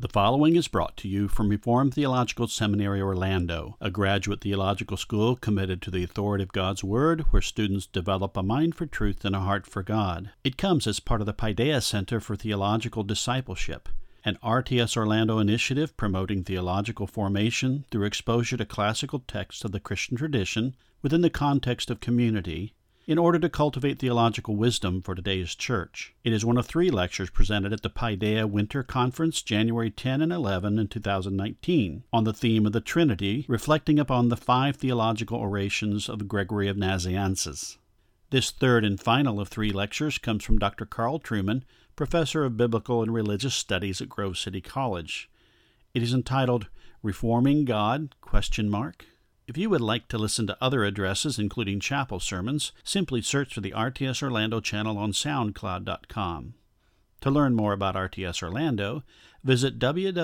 The following is brought to you from Reformed Theological Seminary, Orlando, a graduate theological school committed to the authority of God's Word, where students develop a mind for truth and a heart for God. It comes as part of the Paideia Center for Theological Discipleship, an RTS Orlando initiative promoting theological formation through exposure to classical texts of the Christian tradition within the context of community, in order to cultivate theological wisdom for today's church. It is one of 3 lectures presented at the Paideia Winter Conference, January 10 and 11 in 2019, on the theme of the Trinity, reflecting upon the 5 theological orations of Gregory of Nazianzus. This third and final of 3 lectures comes from Dr. Carl Trueman, Professor of Biblical and Religious Studies at Grove City College. It is entitled, Reforming God? If you would like to listen to other addresses, including chapel sermons, simply search for the RTS Orlando channel on SoundCloud.com. To learn more about RTS Orlando, visit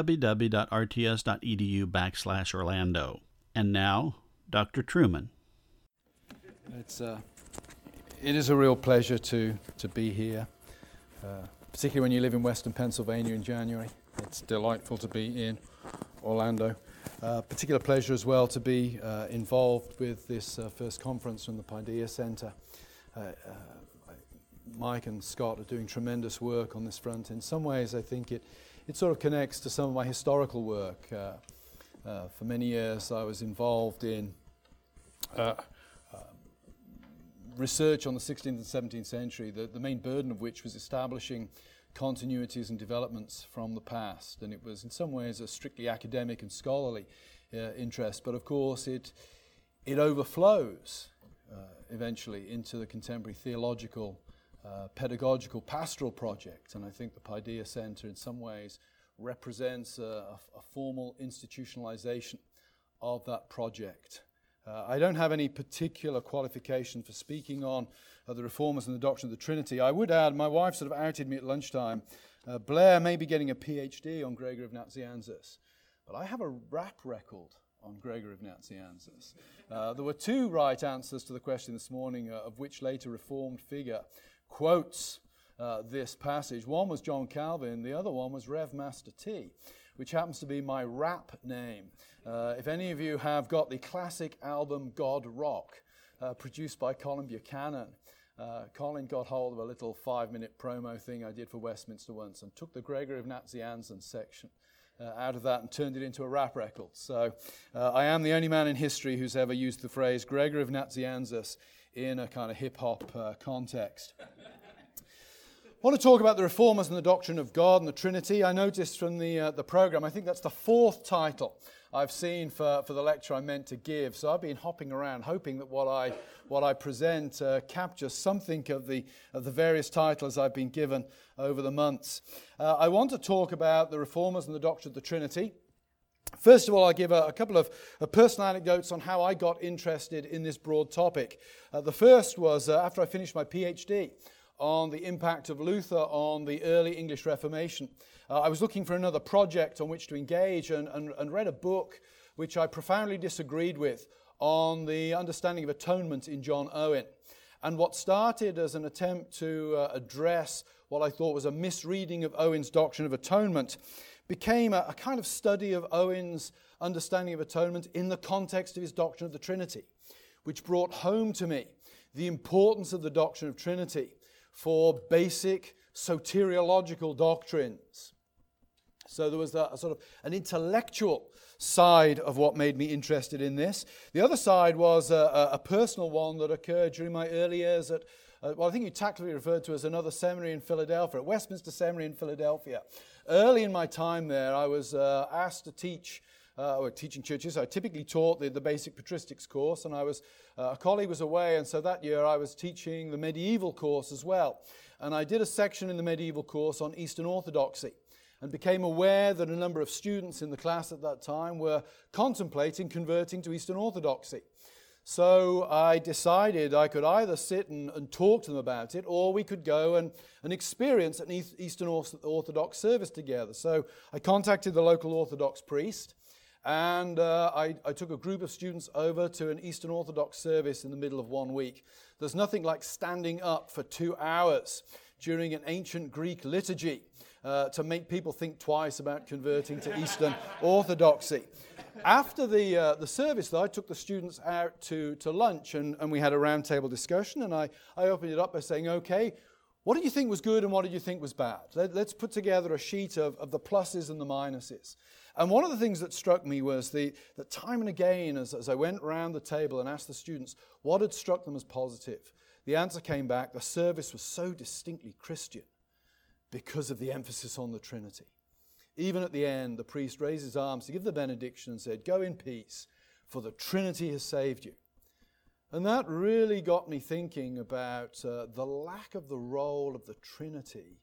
www.rts.edu/Orlando. And now, Dr. Trueman. It is a real pleasure to be here, particularly when you live in Western Pennsylvania in January. It's delightful to be in Orlando. Particular pleasure as well to be involved with this first conference from the Paideia Center. Mike and Scott are doing tremendous work on this front. In some ways, I think it sort of connects to some of my historical work. For many years, I was involved in research on the 16th and 17th century, the main burden of which was establishing continuities and developments from the past, and it was in some ways a strictly academic and scholarly interest, but of course it overflows eventually into the contemporary theological, pedagogical, pastoral project, and I think the Paideia Center in some ways represents a formal institutionalization of that project. I don't have any particular qualification for speaking on the Reformers and the doctrine of the Trinity. I would add, my wife sort of outed me at lunchtime. Blair may be getting a PhD on Gregory of Nazianzus, but I have a rap record on Gregory of Nazianzus. There were 2 right answers to the question this morning, of which later Reformed figure quotes this passage. One was John Calvin, the other one was Rev Master T, which happens to be my rap name. If any of you have got the classic album God Rock, produced by Colin Buchanan, Colin got hold of a little 5-minute promo thing I did for Westminster once and took the Gregory of Nazianzus section out of that and turned it into a rap record. So I am the only man in history who's ever used the phrase Gregory of Nazianzus in a kind of hip-hop context. I want to talk about the Reformers and the doctrine of God and the Trinity. I noticed from the program, I think that's the 4th title I've seen for the lecture I meant to give. So I've been hopping around, hoping that what I present captures something of the various titles I've been given over the months. I want to talk about the Reformers and the doctrine of the Trinity. First of all, I'll give a couple of personal anecdotes on how I got interested in this broad topic. The first was after I finished my PhD on the impact of Luther on the early English Reformation. I was looking for another project on which to engage and read a book which I profoundly disagreed with on the understanding of atonement in John Owen. And what started as an attempt to address what I thought was a misreading of Owen's doctrine of atonement became a kind of study of Owen's understanding of atonement in the context of his doctrine of the Trinity, which brought home to me the importance of the doctrine of Trinity for basic soteriological doctrines. So there was a sort of an intellectual side of what made me interested in this. The other side was a personal one that occurred during my early years at, I think you tactfully referred to as another seminary in Philadelphia, at Westminster Seminary in Philadelphia. Early in my time there, I was asked to teach teaching churches. I typically taught the basic patristics course, and a colleague was away, and so that year I was teaching the medieval course as well. And I did a section in the medieval course on Eastern Orthodoxy, and became aware that a number of students in the class at that time were contemplating converting to Eastern Orthodoxy. So I decided I could either sit and talk to them about it, or we could go and experience an Eastern Orthodox service together. So I contacted the local Orthodox priest, and I took a group of students over to an Eastern Orthodox service in the middle of one week. There's nothing like standing up for 2 hours during an ancient Greek liturgy to make people think twice about converting to Eastern Orthodoxy. After the service, though, I took the students out to lunch, and we had a roundtable discussion, and I opened it up by saying, okay, what did you think was good and what did you think was bad? Let's put together a sheet of the pluses and the minuses. And one of the things that struck me was that time and again, as I went around the table and asked the students what had struck them as positive, the answer came back: the service was so distinctly Christian because of the emphasis on the Trinity. Even at the end, the priest raised his arms to give the benediction and said, "Go in peace, for the Trinity has saved you." And that really got me thinking about the lack of the role of the Trinity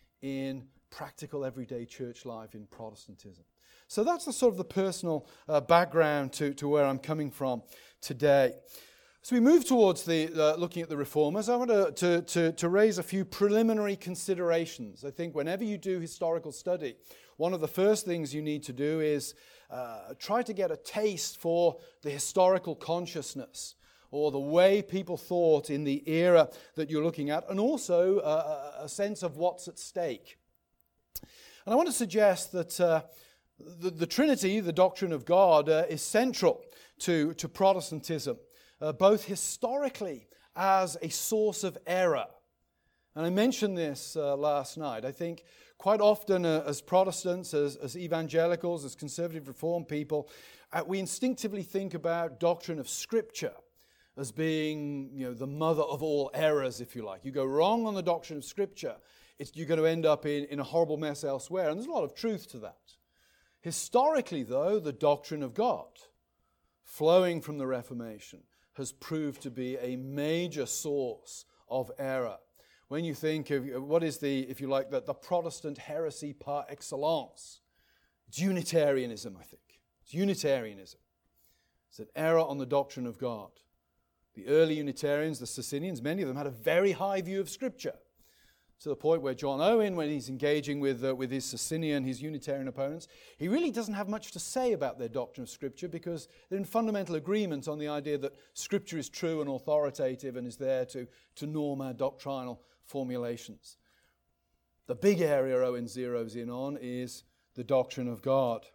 in practical everyday church life in Protestantism. So that's the sort of the personal background to where I'm coming from today. So we move towards looking at the Reformers. I want to raise a few preliminary considerations. I think whenever you do historical study, one of the first things you need to do is try to get a taste for the historical consciousness, or the way people thought in the era that you're looking at, and also a sense of what's at stake. And I want to suggest that the Trinity, the doctrine of God, is central to Protestantism, both historically as a source of error. And I mentioned this last night. I think quite often as Protestants, as evangelicals, as conservative Reformed people, we instinctively think about doctrine of Scripture as being, the mother of all errors, if you like. You go wrong on the doctrine of Scripture, you're going to end up in a horrible mess elsewhere. And there's a lot of truth to that. Historically, though, the doctrine of God, flowing from the Reformation, has proved to be a major source of error. When you think of what is the Protestant heresy par excellence, it's Unitarianism, I think. It's Unitarianism. It's an error on the doctrine of God. The early Unitarians, the Socinians, many of them had a very high view of Scripture, to the point where John Owen, when he's engaging with his Socinian, his Unitarian opponents, he really doesn't have much to say about their doctrine of Scripture, because they're in fundamental agreement on the idea that Scripture is true and authoritative and is there to norm our doctrinal formulations. The big area Owen zeroes in on is the doctrine of God.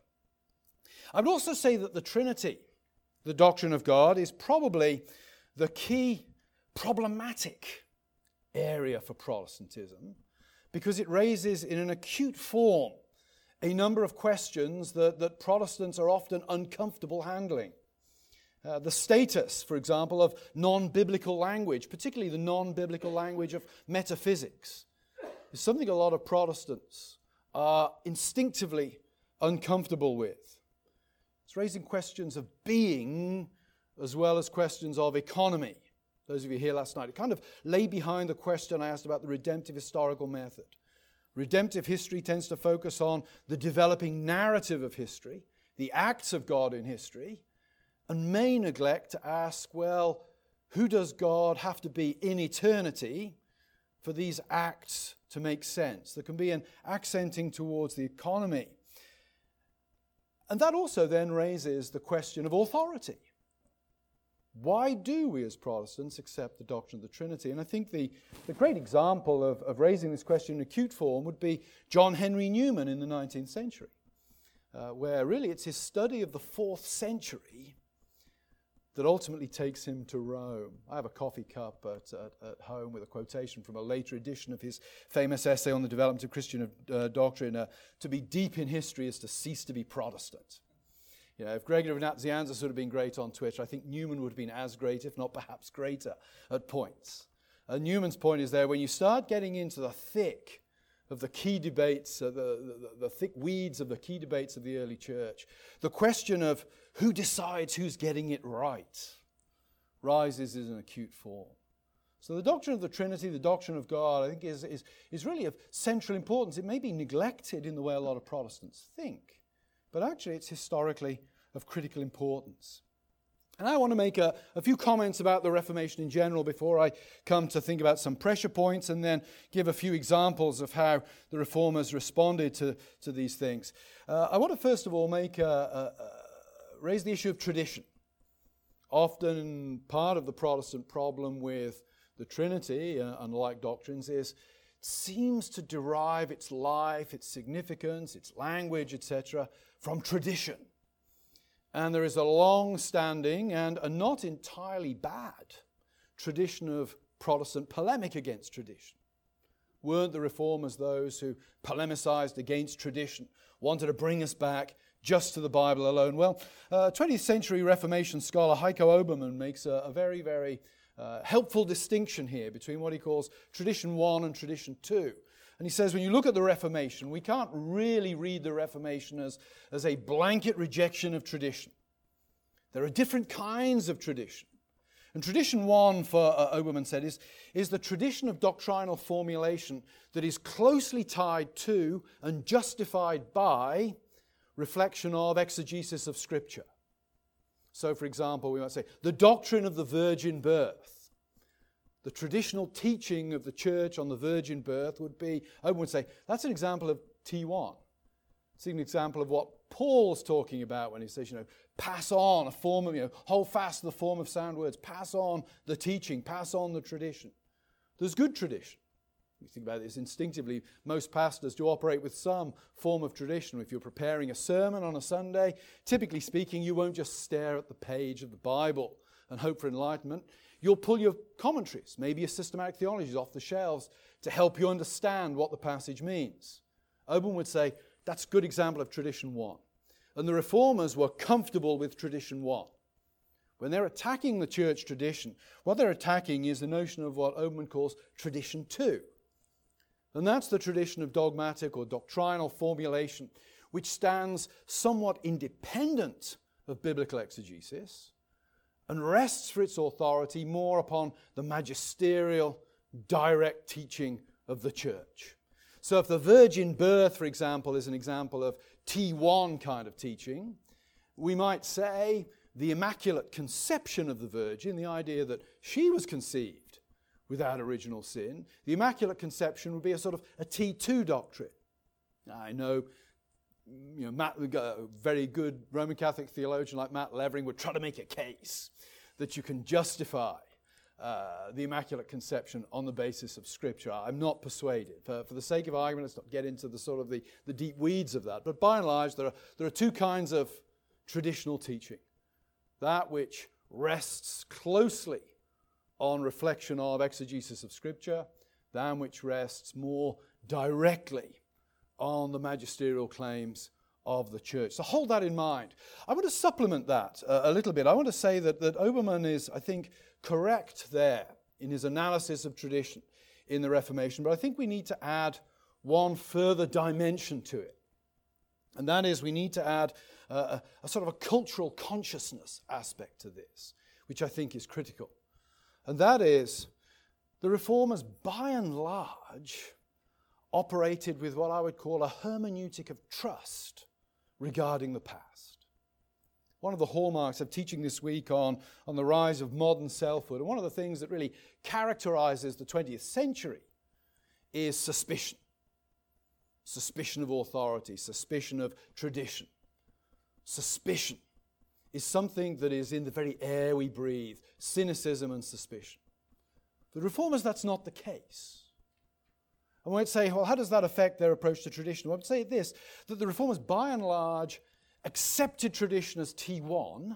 I would also say that the Trinity, the doctrine of God, is probably the key problematic area for Protestantism, because it raises in an acute form a number of questions that Protestants are often uncomfortable handling. The status, for example, of non-biblical language, particularly the non-biblical language of metaphysics, is something a lot of Protestants are instinctively uncomfortable with. It's raising questions of being as well as questions of economy. Those of you here last night, it kind of lay behind the question I asked about the redemptive historical method. Redemptive history tends to focus on the developing narrative of history, the acts of God in history, and may neglect to ask, well, who does God have to be in eternity for these acts to make sense? There can be an accenting towards the economy. And that also then raises the question of authority. Why do we as Protestants accept the doctrine of the Trinity? And I think the great example of raising this question in acute form would be John Henry Newman in the 19th century, where really it's his study of the 4th century that ultimately takes him to Rome. I have a coffee cup at home with a quotation from a later edition of his famous essay on the development of Christian doctrine. To be deep in history is to cease to be Protestant. If Gregory of Nazianzus would have been great on Twitter, I think Newman would have been as great, if not perhaps greater, at points. Newman's point is there, when you start getting into the thick of the key debates, the thick weeds of the key debates of the early church, the question of who decides who's getting it right rises in an acute form. So the doctrine of the Trinity, the doctrine of God, I think is really of central importance. It may be neglected in the way a lot of Protestants think, but actually it's historically of critical importance. And I want to make a few comments about the Reformation in general before I come to think about some pressure points, and then give a few examples of how the Reformers responded to these things. I want to first of all raise the issue of tradition. Often part of the Protestant problem with the Trinity and like doctrines is seems to derive its life, its significance, its language, etc., from tradition. And there is a long-standing and a not entirely bad tradition of Protestant polemic against tradition. Weren't the Reformers those who polemicized against tradition, wanted to bring us back just to the Bible alone? Well, 20th century Reformation scholar Heiko Oberman makes a very, very helpful distinction here between what he calls tradition 1 and tradition 2. And he says when you look at the Reformation, we can't really read the Reformation as a blanket rejection of tradition. There are different kinds of tradition. And tradition 1, for Oberman said, is the tradition of doctrinal formulation that is closely tied to and justified by reflection of exegesis of Scripture. So, for example, we might say the doctrine of the virgin birth. The traditional teaching of the church on the virgin birth would be, Oberman would say, that's an example of T1. It's an example of what Paul's talking about when he says, pass on a form of, hold fast to the form of sound words, pass on the teaching, pass on the tradition. There's good tradition. You think about this instinctively, most pastors do operate with some form of tradition. If you're preparing a sermon on a Sunday, typically speaking, you won't just stare at the page of the Bible and hope for enlightenment. You'll pull your commentaries, maybe your systematic theologies off the shelves to help you understand what the passage means. Oberman would say, that's a good example of tradition 1. And the Reformers were comfortable with tradition 1. When they're attacking the church tradition, what they're attacking is the notion of what Oberman calls tradition 2. And that's the tradition of dogmatic or doctrinal formulation, which stands somewhat independent of biblical exegesis and rests for its authority more upon the magisterial, direct teaching of the church. So if the virgin birth, for example, is an example of T1 kind of teaching, we might say the immaculate conception of the Virgin, the idea that she was conceived without original sin, the immaculate conception would be a sort of a T2 doctrine. Now, I know, a very good Roman Catholic theologian like Matt Levering would try to make a case that you can justify the Immaculate Conception on the basis of Scripture. I'm not persuaded. For the sake of argument, let's not get into the sort of the deep weeds of that. But by and large, there are two kinds of traditional teaching. That which rests closely on reflection of exegesis of Scripture, that which rests more directly on the magisterial claims of the church. So hold that in mind. I want to supplement that a little bit. I want to say that Oberman is, I think, correct there in his analysis of tradition in the Reformation, but I think we need to add one further dimension to it. And that is, we need to add a sort of a cultural consciousness aspect to this, which I think is critical. And that is, the Reformers, by and large, operated with what I would call a hermeneutic of trust regarding the past. One of the hallmarks of teaching this week on the rise of modern selfhood, and one of the things that really characterizes the 20th century, is suspicion. Suspicion of authority, suspicion of tradition. Suspicion is something that is in the very air we breathe, cynicism and suspicion. For the Reformers, that's not the case. And we might say, well, how does that affect their approach to tradition? Well, I would say this, that the Reformers, by and large, accepted tradition as T1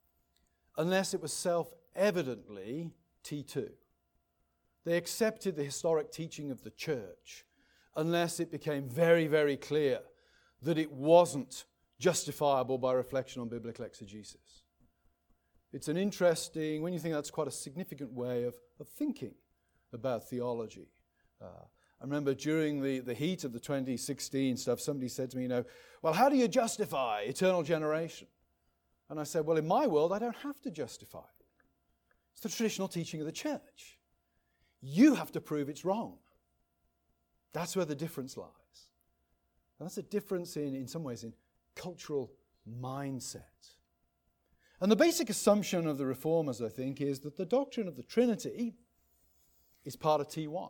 unless it was self-evidently T2. They accepted the historic teaching of the church unless it became very, very clear that it wasn't justifiable by reflection on biblical exegesis. It's an interesting, when you think that's quite a significant way of thinking about theology. I remember during the heat of the 2016 stuff, somebody said to me, well, how do you justify eternal generation? And I said, well, in my world, I don't have to justify it. It's the traditional teaching of the church. You have to prove it's wrong. That's where the difference lies. And that's a difference in some ways in cultural mindset. And the basic assumption of the Reformers, I think, is that the doctrine of the Trinity is part of T1.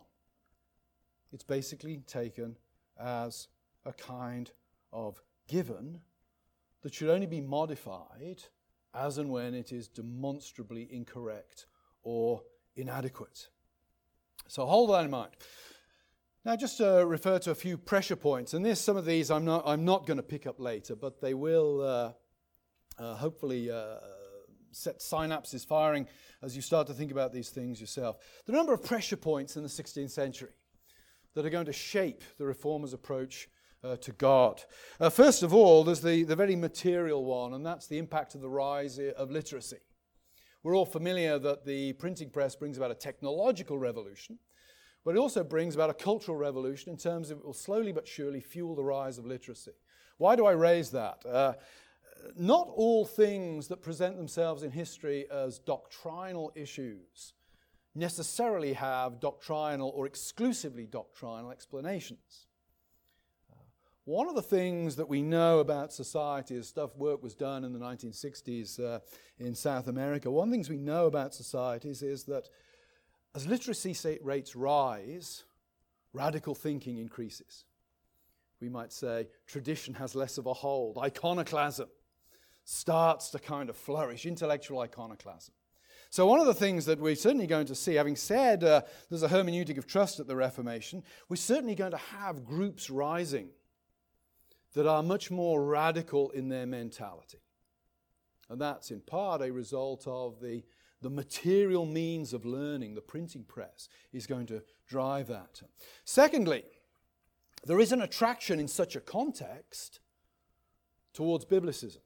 It's basically taken as a kind of given that should only be modified as and when it is demonstrably incorrect or inadequate. So hold that in mind. Now, just to refer to a few pressure points, and some of these I'm not going to pick up later, but they will hopefully set synapses firing as you start to think about these things yourself. There are a number of pressure points in the 16th century that are going to shape the Reformers' approach to God. First of all, there's the very material one, and that's the impact of the rise of literacy. We're all familiar that the printing press brings about a technological revolution, but it also brings about a cultural revolution in terms of it will slowly but surely fuel the rise of literacy. Why do I raise that? Not all things that present themselves in history as doctrinal issues necessarily have doctrinal or exclusively doctrinal explanations. One of the things that we know about society as work was done in the 1960s in South America, one of the things we know about societies is that as literacy rates rise, radical thinking increases. We might say tradition has less of a hold. Iconoclasm starts to kind of flourish, intellectual iconoclasm. So one of the things that we're certainly going to see, having said there's a hermeneutic of trust at the Reformation, we're certainly going to have groups rising that are much more radical in their mentality. And that's in part a result of the material means of learning. The printing press is going to drive that. Secondly, there is an attraction in such a context towards Biblicism.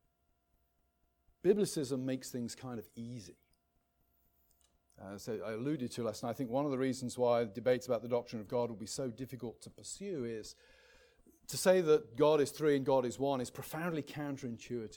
Biblicism makes things kind of easy. As I alluded to last night, I think one of the reasons why debates about the doctrine of God will be so difficult to pursue is to say that God is three and God is one is profoundly counterintuitive.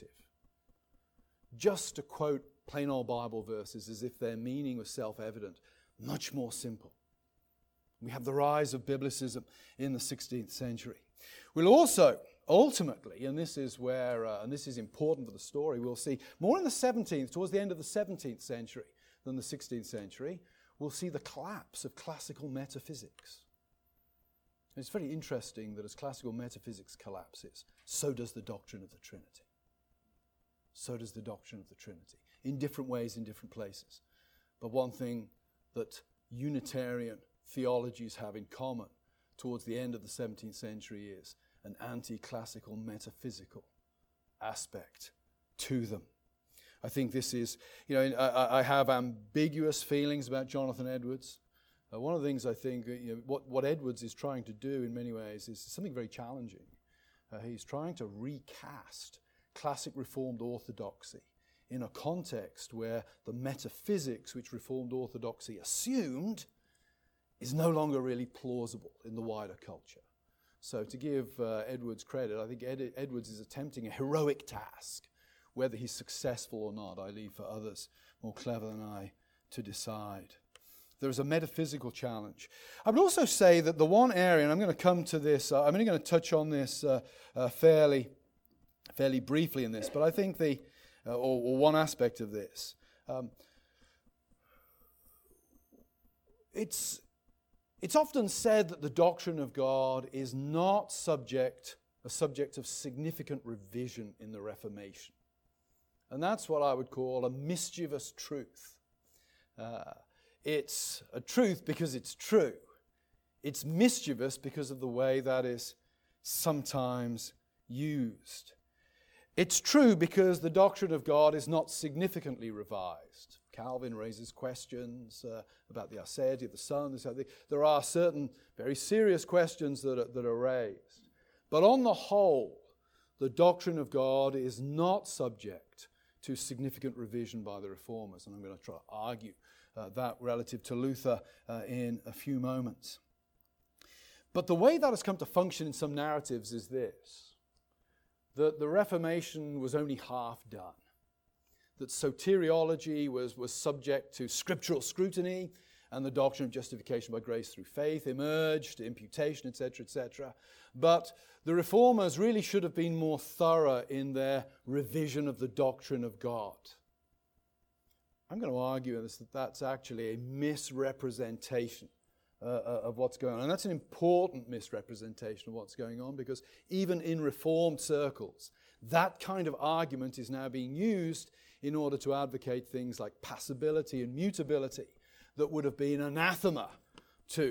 Just to quote plain old Bible verses as if their meaning was self-evident, much more simple. We have the rise of Biblicism in the 16th century. We'll also, ultimately, and this is where, and this is important for the story, we'll see more in the 17th, towards the end of the 17th century than the 16th century, we'll see the collapse of classical metaphysics. It's very interesting that as classical metaphysics collapses, so does the doctrine of the Trinity. So does the doctrine of the Trinity, in different ways, in different places. But one thing that Unitarian theologies have in common towards the end of the 17th century is an anti-classical metaphysical aspect to them. I think this is, I have ambiguous feelings about Jonathan Edwards. One of the things I think, what Edwards is trying to do in many ways is something very challenging. He's trying to recast classic Reformed orthodoxy in a context where the metaphysics which Reformed orthodoxy assumed is no longer really plausible in the wider culture. So to give Edwards credit, I think Edwards is attempting a heroic task. Whether he's successful or not, I leave for others more clever than I to decide. There is a metaphysical challenge. I would also say that the one area, and I'm going to come to this, I'm only going to touch on this fairly briefly in this, but I think or one aspect of this, it's often said that the doctrine of God is not a subject of significant revision in the Reformation. And that's what I would call a mischievous truth. It's a truth because it's true. It's mischievous because of the way that is sometimes used. It's true because the doctrine of God is not significantly revised. Calvin raises questions about the aseity of the Son. There are certain very serious questions that are raised. But on the whole, the doctrine of God is not subject to significant revision by the Reformers. And I'm going to try to argue that relative to Luther in a few moments. But the way that has come to function in some narratives is this: that the Reformation was only half done. That soteriology was subject to scriptural scrutiny, and the doctrine of justification by grace through faith emerged, imputation, etc., etc. But the Reformers really should have been more thorough in their revision of the doctrine of God. I'm going to argue that that's actually a misrepresentation of what's going on. And that's an important misrepresentation of what's going on, because even in Reformed circles, that kind of argument is now being used in order to advocate things like passibility and mutability that would have been anathema to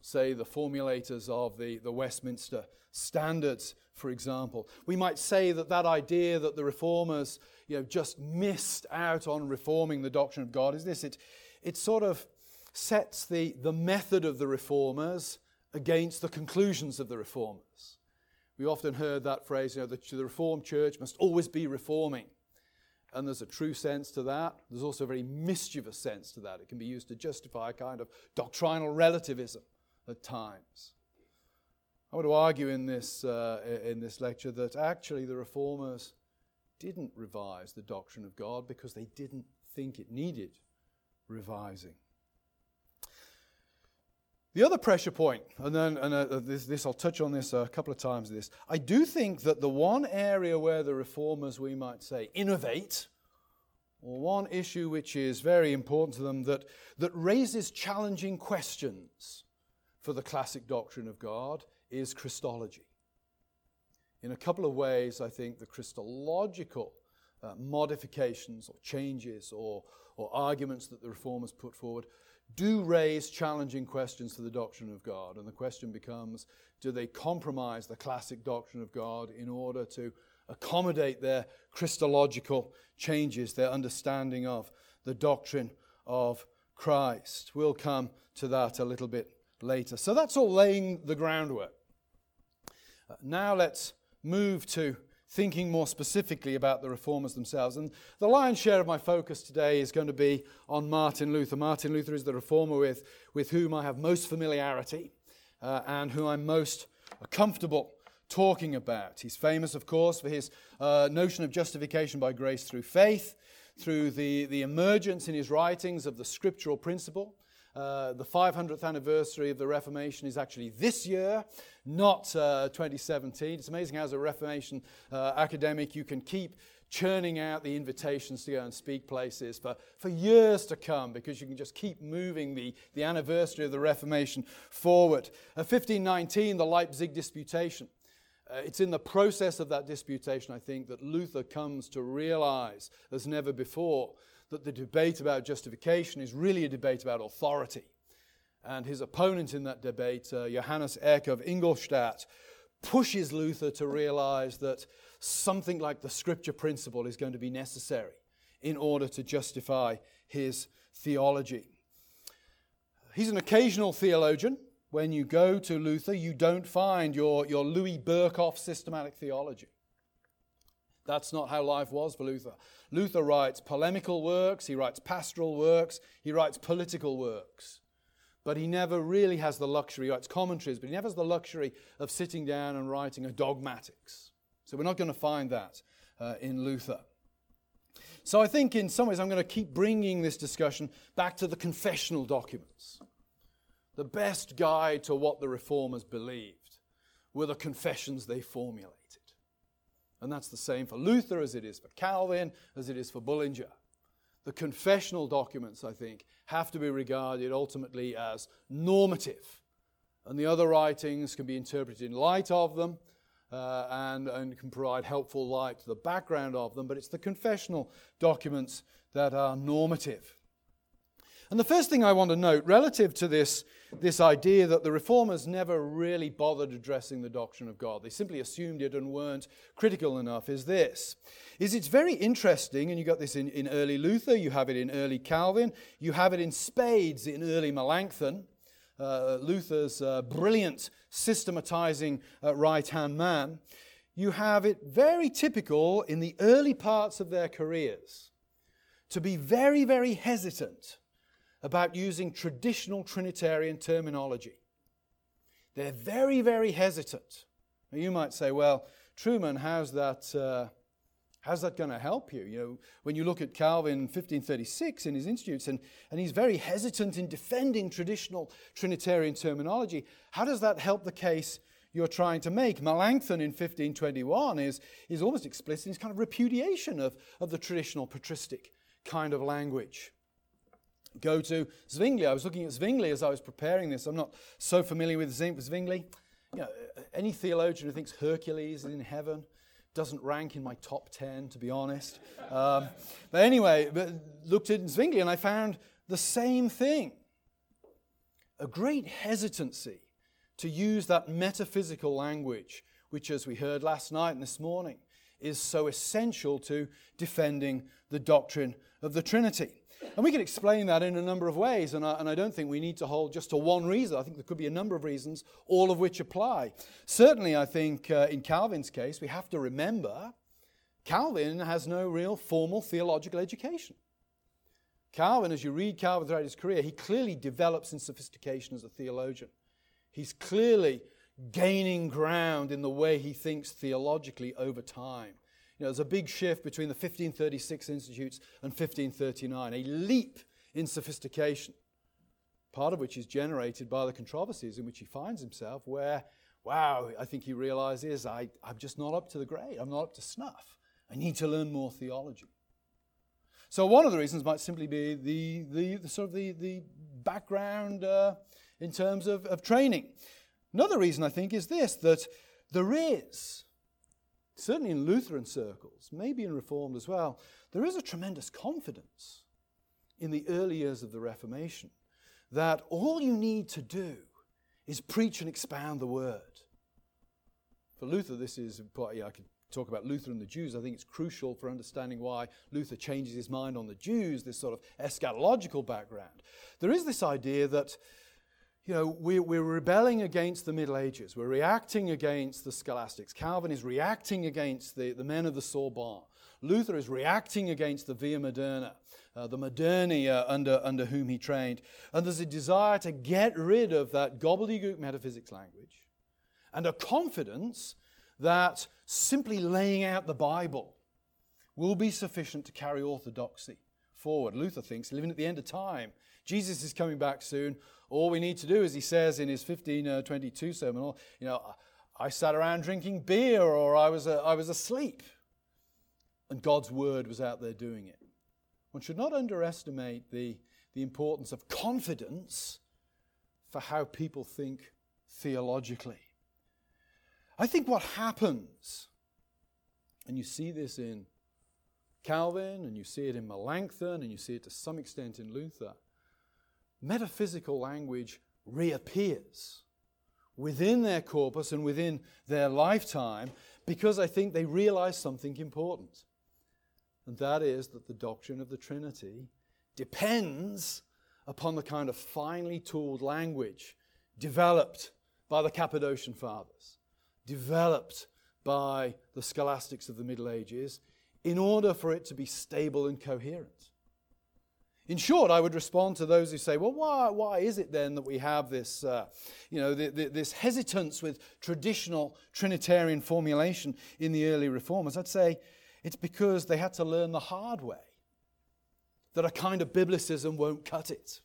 say the formulators of the Westminster Standards, for example. We might say that idea that the Reformers just missed out on reforming the doctrine of God is this. It sort of sets the method of the Reformers against the conclusions of the Reformers. We often heard that phrase, that the Reformed Church must always be reforming. And there's a true sense to that. There's also a very mischievous sense to that. It can be used to justify a kind of doctrinal relativism at times. I want to argue in this lecture that actually the Reformers didn't revise the doctrine of God because they didn't think it needed revising. The other pressure point, and I'll touch on this a couple of times. I do think that the one area where the Reformers, we might say, innovate, or one issue which is very important to them that raises challenging questions for the classic doctrine of God, is Christology. In a couple of ways, I think the Christological modifications or changes or arguments that the Reformers put forward do raise challenging questions to the doctrine of God. And the question becomes, do they compromise the classic doctrine of God in order to accommodate their Christological changes, their understanding of the doctrine of Christ? We'll come to that a little bit later. So that's all laying the groundwork. Now let's move to thinking more specifically about the Reformers themselves. And the lion's share of my focus today is going to be on Martin Luther. Martin Luther is the Reformer with whom I have most familiarity and who I'm most comfortable talking about. He's famous, of course, for his notion of justification by grace through faith, through the emergence in his writings of the scriptural principle. The 500th anniversary of the Reformation is actually this year, not 2017. It's amazing how as a Reformation academic you can keep churning out the invitations to go and speak places for years to come, because you can just keep moving the anniversary of the Reformation forward. 1519, the Leipzig Disputation. It's in the process of that disputation, I think, that Luther comes to realize, as never before, that the debate about justification is really a debate about authority. And his opponent in that debate, Johannes Eck of Ingolstadt, pushes Luther to realize that something like the scripture principle is going to be necessary in order to justify his theology. He's an occasional theologian. When you go to Luther, you don't find your Louis Berkhoff systematic theology. That's not how life was for Luther. Luther writes polemical works, he writes pastoral works, he writes political works. But he never really has the luxury, he writes commentaries, but he never has the luxury of sitting down and writing a dogmatics. So we're not going to find that in Luther. So I think in some ways I'm going to keep bringing this discussion back to the confessional documents. The best guide to what the Reformers believed were the confessions they formulated. And that's the same for Luther as it is for Calvin, as it is for Bullinger. The confessional documents, I think, have to be regarded ultimately as normative. And the other writings can be interpreted in light of them and can provide helpful light to the background of them. But it's the confessional documents that are normative. And the first thing I want to note relative to this idea that the Reformers never really bothered addressing the doctrine of God, they simply assumed it and weren't critical enough, is it's very interesting, and you got this in early Luther, you have it in early Calvin, you have it in spades in early Melanchthon, Luther's brilliant systematizing right-hand man. You have it very typical in the early parts of their careers to be very, very hesitant about using traditional Trinitarian terminology. They're very, very hesitant. Now you might say, well, Truman, how's that going to help you? You know, when you look at Calvin in 1536 in his Institutes, and he's very hesitant in defending traditional Trinitarian terminology, how does that help the case you're trying to make? Melanchthon in 1521 is almost explicit in his kind of repudiation of the traditional patristic kind of language. Go to Zwingli. I was looking at Zwingli as I was preparing this. I'm not so familiar with Zwingli. You know, any theologian who thinks Hercules is in heaven doesn't rank in my top 10, to be honest. But anyway, looked at Zwingli and I found the same thing. a great hesitancy to use that metaphysical language, which, as we heard last night and this morning, is so essential to defending the doctrine of the Trinity. And we can explain that in a number of ways, and I don't think we need to hold just to one reason. I think there could be a number of reasons, all of which apply. Certainly, I think in Calvin's case, we have to remember Calvin has no real formal theological education. Calvin, as you read Calvin throughout his career, he clearly develops in sophistication as a theologian. He's clearly gaining ground in the way he thinks theologically over time. There's a big shift between the 1536 Institutes and 1539, a leap in sophistication, part of which is generated by the controversies in which he finds himself, where, I think he realizes, I'm just not up to the grade, I'm not up to snuff. I need to learn more theology. So one of the reasons might simply be the background in terms of training. Another reason, I think, is this, that there is, certainly in Lutheran circles, maybe in Reformed as well, there is a tremendous confidence in the early years of the Reformation that all you need to do is preach and expound the word. For Luther, this is, I could talk about Luther and the Jews. I think it's crucial for understanding why Luther changes his mind on the Jews, this sort of eschatological background. There is this idea that we're rebelling against the Middle Ages. We're reacting against the scholastics. Calvin is reacting against the men of the Sorbonne. Luther is reacting against the Via Moderna, the Moderni under whom he trained. And there's a desire to get rid of that gobbledygook metaphysics language and a confidence that simply laying out the Bible will be sufficient to carry orthodoxy forward. Luther thinks, living at the end of time, Jesus is coming back soon. All we need to do, as he says in his 1522 sermon, I sat around drinking beer, or I was asleep, and God's word was out there doing it. One should not underestimate the importance of confidence for how people think theologically. I think what happens, and you see this in Calvin, and you see it in Melanchthon, and you see it to some extent in Luther, metaphysical language reappears within their corpus and within their lifetime because I think they realize something important. And that is that the doctrine of the Trinity depends upon the kind of finely tooled language developed by the Cappadocian Fathers, developed by the scholastics of the Middle Ages, in order for it to be stable and coherent. In short, I would respond to those who say, well, why is it then that we have this, this hesitance with traditional Trinitarian formulation in the early Reformers? I'd say it's because they had to learn the hard way that a kind of biblicism won't cut it.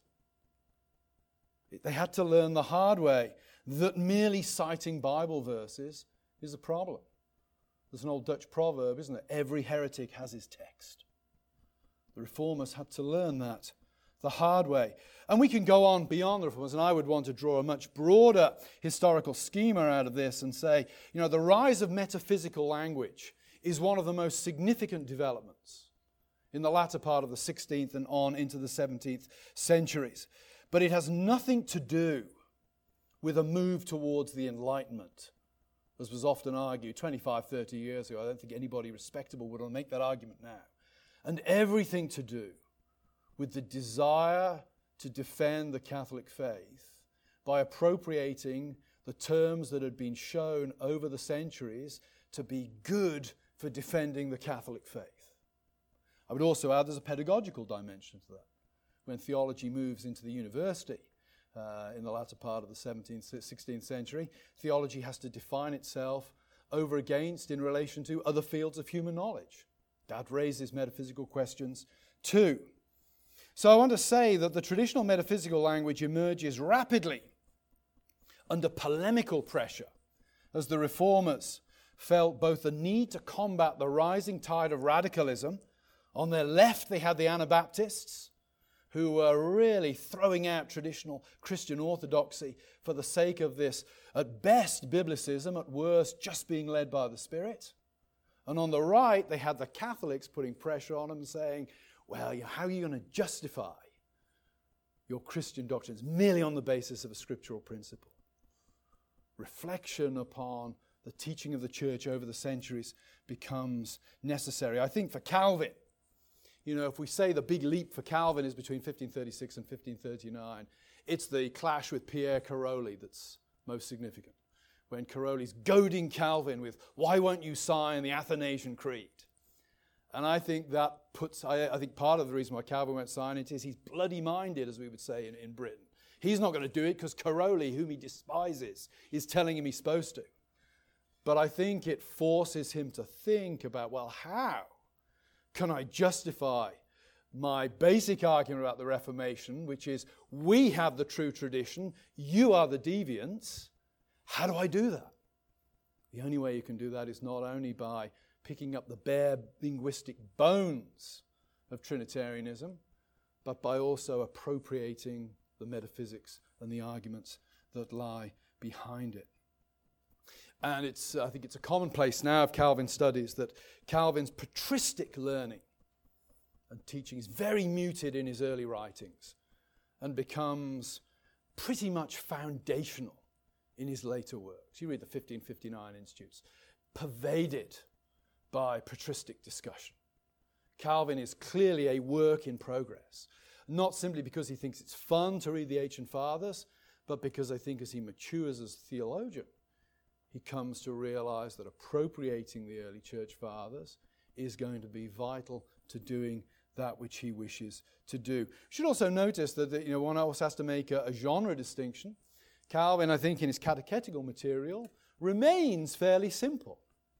They had to learn the hard way that merely citing Bible verses is a problem. There's an old Dutch proverb, isn't it? Every heretic has his text. The Reformers had to learn that the hard way. And we can go on beyond the Reformers, and I would want to draw a much broader historical schema out of this and say, the rise of metaphysical language is one of the most significant developments in the latter part of the 16th and on into the 17th centuries. But it has nothing to do with a move towards the Enlightenment, as was often argued 25, 30 years ago. I don't think anybody respectable would make that argument now. And everything to do with the desire to defend the Catholic faith by appropriating the terms that had been shown over the centuries to be good for defending the Catholic faith. I would also add there's a pedagogical dimension to that. When theology moves into the university in the latter part of the 17th, 16th century, theology has to define itself over against in relation to other fields of human knowledge. That raises metaphysical questions too. So I want to say that the traditional metaphysical language emerges rapidly under polemical pressure as the Reformers felt both the need to combat the rising tide of radicalism. On their left, they had the Anabaptists, who were really throwing out traditional Christian orthodoxy for the sake of this, at best, biblicism, at worst, just being led by the Spirit. And on the right, they had the Catholics putting pressure on them, saying, well, how are you going to justify, your Christian doctrines merely on the basis of a scriptural principle. Reflection upon the teaching of the church over the centuries becomes necessary. I think for Calvin, if we say the big leap for Calvin is between 1536 and 1539, it's the clash with Pierre Caroli that's most significant. When Caroli's goading Calvin with, why won't you sign the Athanasian Creed? And I think that I think part of the reason why Calvin won't sign it is he's bloody minded, as we would say in Britain. He's not going to do it because Caroli, whom he despises, is telling him he's supposed to. But I think it forces him to think about, well, how can I justify my basic argument about the Reformation, which is we have the true tradition, you are the deviants. How do I do that? The only way you can do that is not only by picking up the bare linguistic bones of Trinitarianism, but by also appropriating the metaphysics and the arguments that lie behind it. And I think it's a commonplace now of Calvin studies that Calvin's patristic learning and teaching is very muted in his early writings and becomes pretty much foundational in his later works. You read the 1559 Institutes, pervaded by patristic discussion. Calvin is clearly a work in progress, not simply because he thinks it's fun to read the Ancient Fathers, but because I think as he matures as a theologian, he comes to realize that appropriating the early church fathers is going to be vital to doing that which he wishes to do. You should also notice that one also has to make a genre distinction. Calvin, I think, in his catechetical material, remains fairly simple.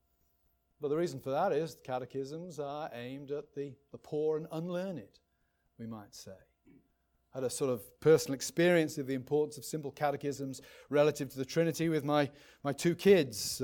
But the reason for that is the catechisms are aimed at the poor and unlearned, we might say. I had a sort of personal experience of the importance of simple catechisms relative to the Trinity with my two kids.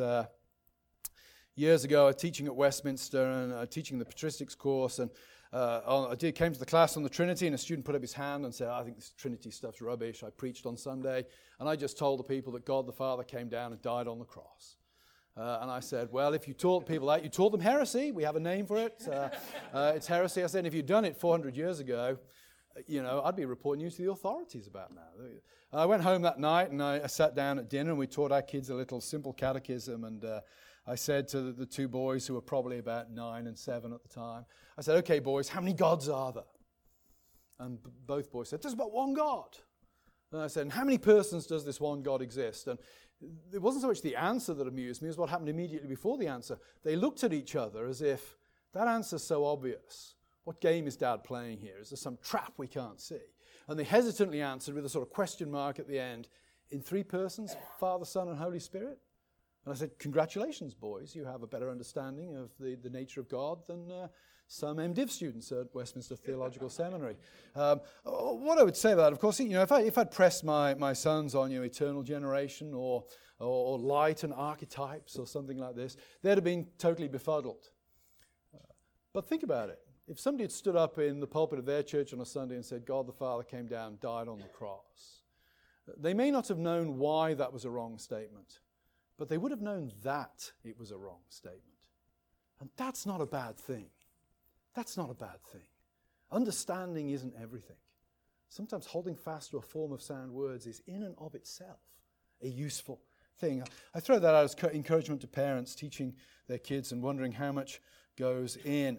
Years ago, I was teaching at Westminster and teaching the patristics course, and came to the class on the Trinity, and a student put up his hand and said, I think this Trinity stuff's rubbish. I preached on Sunday, and I just told the people that God the Father came down and died on the cross. And I said, well, if you taught people that, you taught them heresy. We have a name for it. It's heresy. I said, if you'd done it 400 years ago, I'd be reporting you to the authorities about now. I went home that night and I sat down at dinner and we taught our kids a little simple catechism, and I said to the two boys who were probably about 9 and 7 at the time, I said, okay, boys, how many gods are there? And both boys said, there's but one God. And I said, and how many persons does this one God exist? And it wasn't so much the answer that amused me as what happened immediately before the answer. They looked at each other as if, that answer's so obvious. What game is Dad playing here? Is there some trap we can't see? And they hesitantly answered with a sort of question mark at the end, in 3 persons, Father, Son, and Holy Spirit? And I said, congratulations, boys. You have a better understanding of the nature of God than some MDiv students at Westminster Theological Seminary. What I would say about that, of course, if I'd pressed my sons on eternal generation or light and archetypes or something like this, they'd have been totally befuddled. But think about it. If somebody had stood up in the pulpit of their church on a Sunday and said, God the Father came down and died on the cross, they may not have known why that was a wrong statement, but they would have known that it was a wrong statement. And that's not a bad thing. That's not a bad thing. Understanding isn't everything. Sometimes holding fast to a form of sound words is in and of itself a useful thing. I throw that out as encouragement to parents teaching their kids and wondering how much goes in.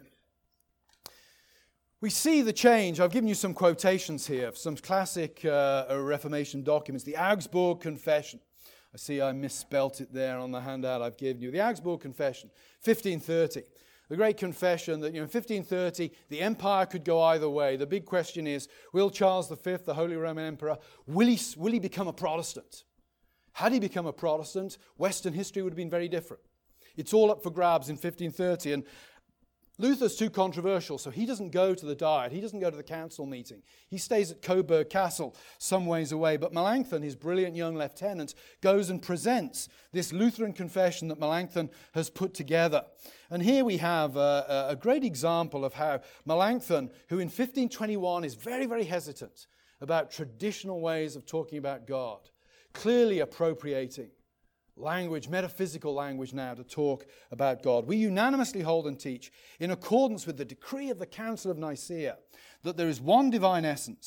We see the change. I've given you some quotations here, some classic Reformation documents. The Augsburg Confession. I see I misspelt it there on the handout I've given you. The Augsburg Confession, 1530. The great confession that, in 1530, the empire could go either way. The big question is, will Charles V, the Holy Roman Emperor, will he become a Protestant? Had he become a Protestant, Western history would have been very different. It's all up for grabs in 1530, and Luther's too controversial, so he doesn't go to the Diet. He doesn't go to the council meeting. He stays at Coburg Castle, some ways away. But Melanchthon, his brilliant young lieutenant, goes and presents this Lutheran confession that Melanchthon has put together. And here we have a great example of how Melanchthon, who in 1521 is very, very hesitant about traditional ways of talking about God, clearly appropriating language, metaphysical language now to talk about God. We unanimously hold and teach, in accordance with the decree of the Council of Nicaea, that there is one divine essence,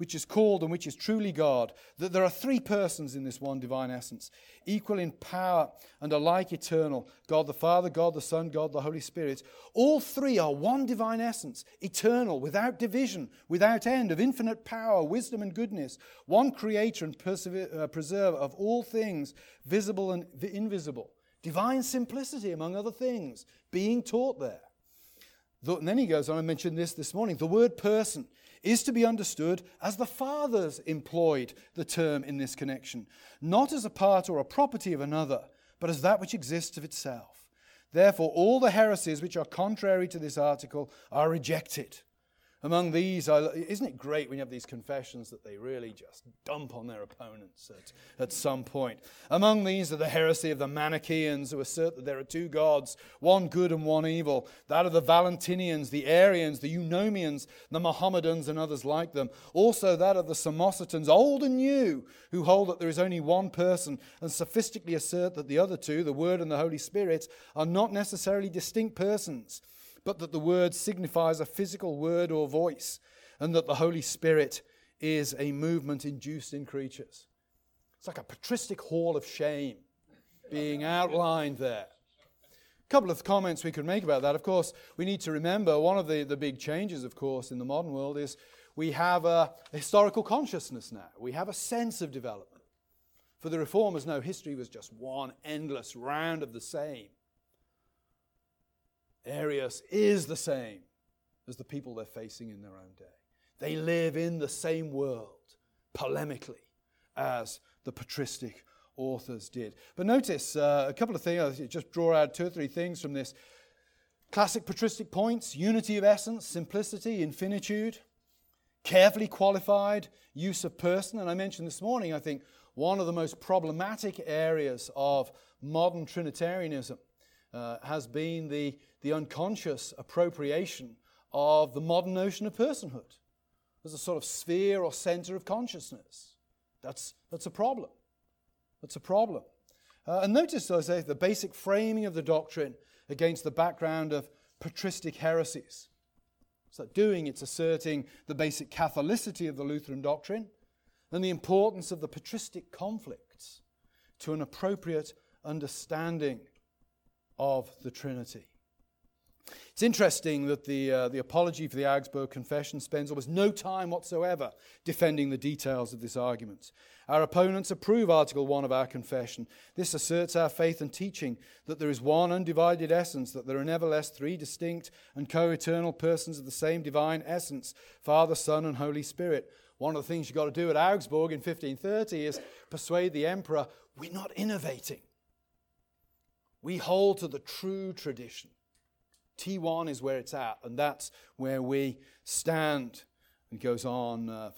which is called and which is truly God, that there are three persons in this one divine essence, equal in power and alike eternal, God the Father, God the Son, God the Holy Spirit. All three are one divine essence, eternal, without division, without end, of infinite power, wisdom and goodness, one creator and preserver of all things, visible and invisible. Divine simplicity, among other things, being taught there. And then he goes on, I mentioned this morning, the word person is to be understood as the fathers employed the term in this connection, not as a part or a property of another, but as that which exists of itself. Therefore, all the heresies which are contrary to this article are rejected. Among these, isn't it great when you have these confessions that they really just dump on their opponents at some point? Among these are the heresy of the Manichaeans, who assert that there are two gods, one good and one evil. That of the Valentinians, the Arians, the Eunomians, the Mohammedans and others like them. Also that of the Samosatans, old and new, who hold that there is only one person and sophistically assert that the other two, the Word and the Holy Spirit, are not necessarily distinct persons, but that the word signifies a physical word or voice, and that the Holy Spirit is a movement induced in creatures. It's like a patristic hall of shame being outlined there. A couple of comments we could make about that. Of course, we need to remember one of the big changes, of course, in the modern world is we have a historical consciousness now. We have a sense of development. For the Reformers, no, history was just one endless round of the same. Arius is the same as the people they're facing in their own day. They live in the same world, polemically, as the patristic authors did. But notice a couple of things, I'll just draw out two or three things from this. Classic patristic points: unity of essence, simplicity, infinitude, carefully qualified use of person. And I mentioned this morning, I think, one of the most problematic areas of modern Trinitarianism has been the unconscious appropriation of the modern notion of personhood as a sort of sphere or center of consciousness. That's a problem. That's a problem. And notice, as I say, the basic framing of the doctrine against the background of patristic heresies. So it's asserting the basic Catholicity of the Lutheran doctrine and the importance of the patristic conflicts to an appropriate understanding of the Trinity. It's interesting that the apology for the Augsburg Confession spends almost no time whatsoever defending the details of this argument. Our opponents approve Article 1 of our confession. This asserts our faith and teaching that there is one undivided essence, that there are nevertheless three distinct and co-eternal persons of the same divine essence, Father, Son, and Holy Spirit. One of the things you've got to do at Augsburg in 1530 is persuade the emperor, we're not innovating. We hold to the true tradition. T1 is where it's at, and that's where we stand. And goes on.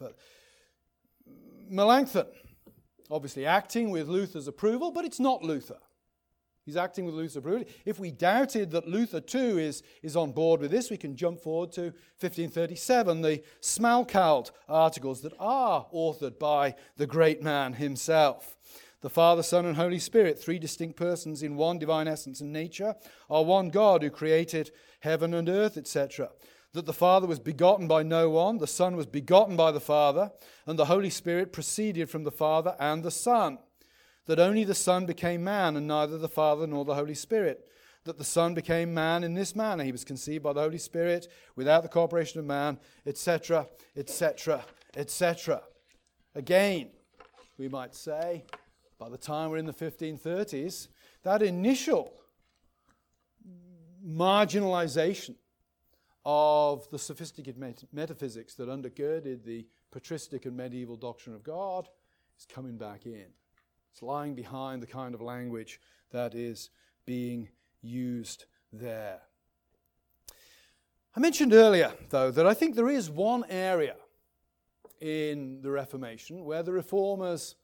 Melanchthon, obviously acting with Luther's approval, but it's not Luther. He's acting with Luther's approval. If we doubted that Luther too is on board with this, we can jump forward to 1537, the Smalcald articles that are authored by the great man himself. The Father, Son, and Holy Spirit, three distinct persons in one divine essence and nature, are one God who created heaven and earth, etc. That the Father was begotten by no one, the Son was begotten by the Father, and the Holy Spirit proceeded from the Father and the Son. That only the Son became man, and neither the Father nor the Holy Spirit. That the Son became man in this manner. He was conceived by the Holy Spirit without the cooperation of man, etc., etc., etc. Again, we might say, by the time we're in the 1530s, that initial marginalization of the sophisticated metaphysics that undergirded the patristic and medieval doctrine of God is coming back in. It's lying behind the kind of language that is being used there. I mentioned earlier, though, that I think there is one area in the Reformation where the Reformers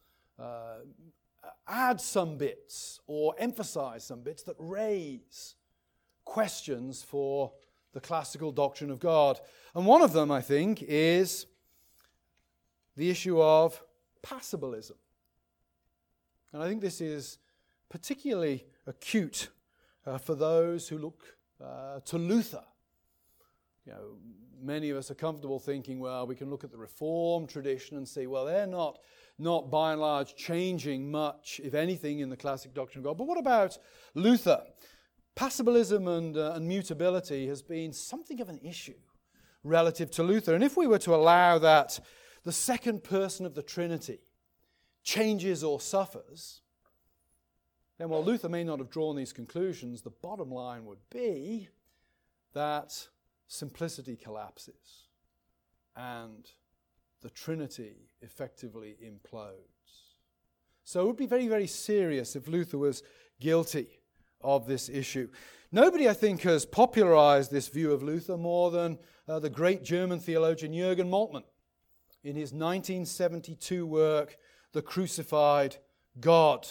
add some bits or emphasize some bits that raise questions for the classical doctrine of God. And one of them, I think, is the issue of passibilism. And I think this is particularly acute for those who look to Luther. You know, many of us are comfortable thinking, well, we can look at the Reformed tradition and say, well, they're not by and large changing much, if anything, in the classic doctrine of God. But what about Luther? Passibilism and mutability has been something of an issue relative to Luther. And if we were to allow that the second person of the Trinity changes or suffers, then while Luther may not have drawn these conclusions, the bottom line would be that simplicity collapses and the Trinity effectively implodes. So it would be very, very serious if Luther was guilty of this issue. Nobody, I think, has popularized this view of Luther more than the great German theologian Jürgen Moltmann in his 1972 work, The Crucified God.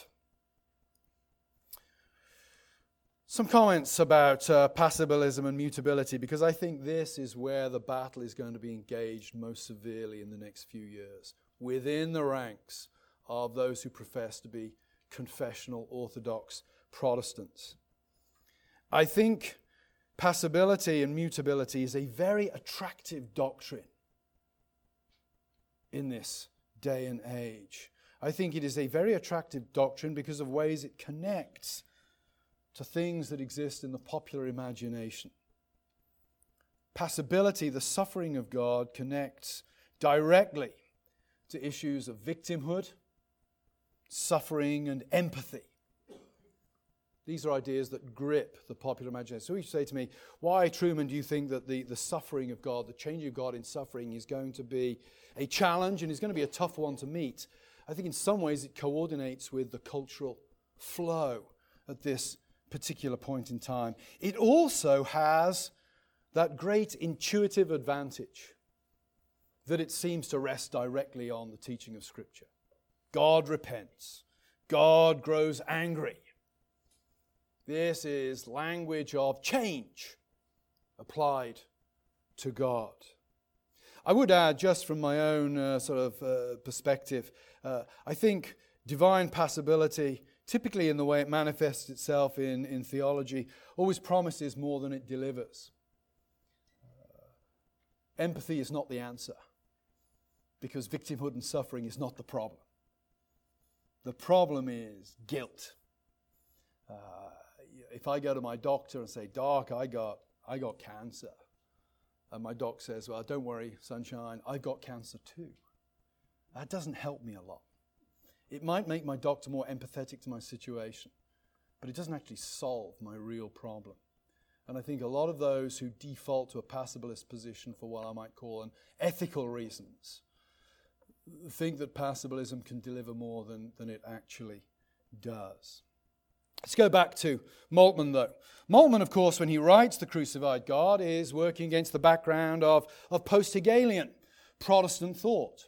Some comments about passibilism and mutability, because I think this is where the battle is going to be engaged most severely in the next few years, within the ranks of those who profess to be confessional Orthodox Protestants. I think passibility and mutability is a very attractive doctrine in this day and age. I think it is a very attractive doctrine because of ways it connects to things that exist in the popular imagination. Passibility, the suffering of God, connects directly to issues of victimhood, suffering, and empathy. These are ideas that grip the popular imagination. So you say to me, why, Truman, do you think that the suffering of God, the change of God in suffering is going to be a challenge and is going to be a tough one to meet? I think in some ways it coordinates with the cultural flow at this particular point in time. It also has that great intuitive advantage that it seems to rest directly on the teaching of Scripture. God repents. God grows angry. This is language of change applied to God. I would add, just from my own perspective, I think divine passibility, typically in the way it manifests itself in theology, always promises more than it delivers. Empathy is not the answer, because victimhood and suffering is not the problem. The problem is guilt. If I go to my doctor and say, Doc, I got cancer, and my doc says, well, don't worry, sunshine, I've got cancer too. That doesn't help me a lot. It might make my doctor more empathetic to my situation, but it doesn't actually solve my real problem. And I think a lot of those who default to a passibilist position for what I might call an ethical reasons think that passibilism can deliver more than it actually does. Let's go back to Moltmann, though. Moltmann, of course, when he writes The Crucified God, is working against the background of post-Hegelian Protestant thought,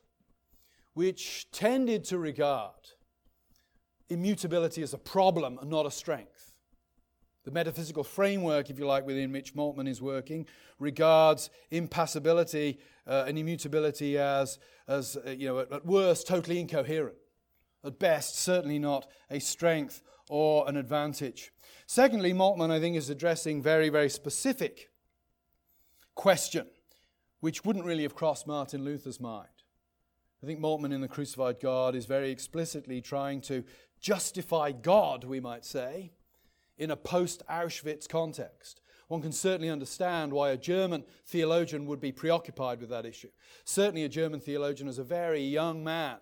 which tended to regard immutability as a problem and not a strength. The metaphysical framework, if you like, within which Moltmann is working, regards impassibility and immutability as at worst, totally incoherent. At best, certainly not a strength or an advantage. Secondly, Moltmann, I think, is addressing very, very specific question, which wouldn't really have crossed Martin Luther's mind. I think Moltmann in The Crucified God is very explicitly trying to justify God, we might say, in a post-Auschwitz context. One can certainly understand why a German theologian would be preoccupied with that issue. Certainly a German theologian, as a very young man,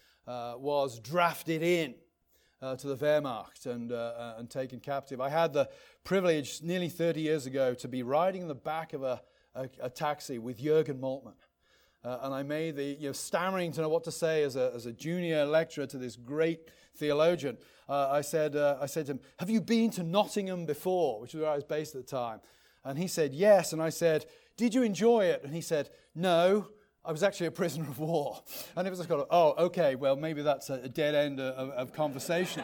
was drafted in to the Wehrmacht and taken captive. I had the privilege nearly 30 years ago to be riding in the back of a taxi with Jürgen Moltmann. And I made stammering to know what to say as a junior lecturer to this great theologian. I said to him, have you been to Nottingham before? Which is where I was based at the time. And he said, yes. And I said, did you enjoy it? And he said, no, I was actually a prisoner of war. And it was kind of, oh, okay, well, maybe that's a dead end of conversation.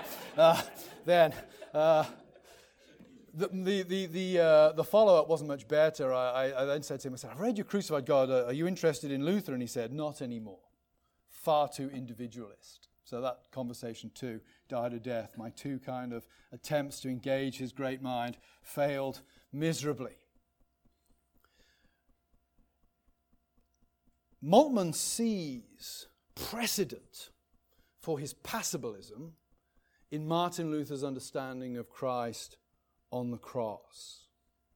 The follow-up wasn't much better. I then said to him, I said, I've read your Crucified God. Are you interested in Luther? And he said, not anymore. Far too individualist. So that conversation too died a death. My two kind of attempts to engage his great mind failed miserably. Moltmann sees precedent for his passibilism in Martin Luther's understanding of Christ on the cross.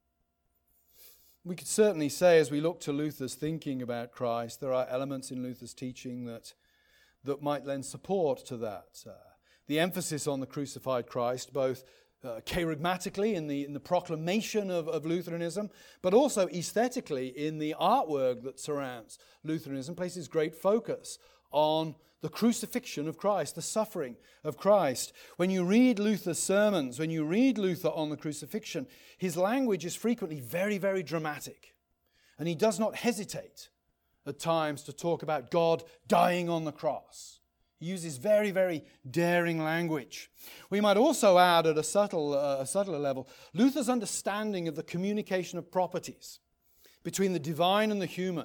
We could certainly say, as we look to Luther's thinking about Christ, there are elements in Luther's teaching that might lend support to that. The emphasis on the crucified Christ, both charismatically in the proclamation of Lutheranism, but also aesthetically in the artwork that surrounds Lutheranism, places great focus on the crucifixion of Christ, the suffering of Christ. When you read Luther's sermons, when you read Luther on the crucifixion, his language is frequently very, very dramatic. And he does not hesitate at times to talk about God dying on the cross. He uses very, very daring language. We might also add at a subtler level, Luther's understanding of the communication of properties between the divine and the human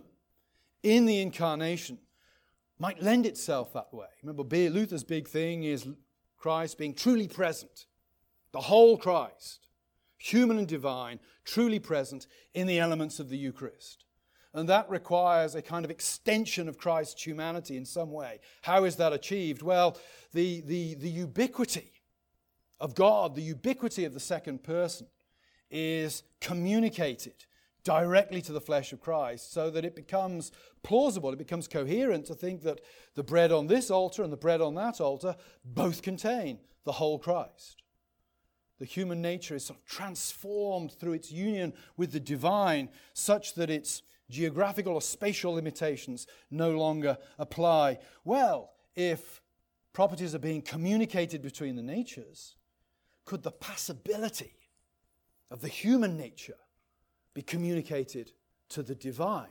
in the incarnation might lend itself that way. Remember, Luther's big thing is Christ being truly present. The whole Christ, human and divine, truly present in the elements of the Eucharist. And that requires a kind of extension of Christ's humanity in some way. How is that achieved? Well, the ubiquity of God, the ubiquity of the second person, is communicated directly to the flesh of Christ so that it becomes plausible, it becomes coherent to think that the bread on this altar and the bread on that altar both contain the whole Christ. The human nature is sort of transformed through its union with the divine such that its geographical or spatial limitations no longer apply. Well, if properties are being communicated between the natures, could the passibility of the human nature be communicated to the divine?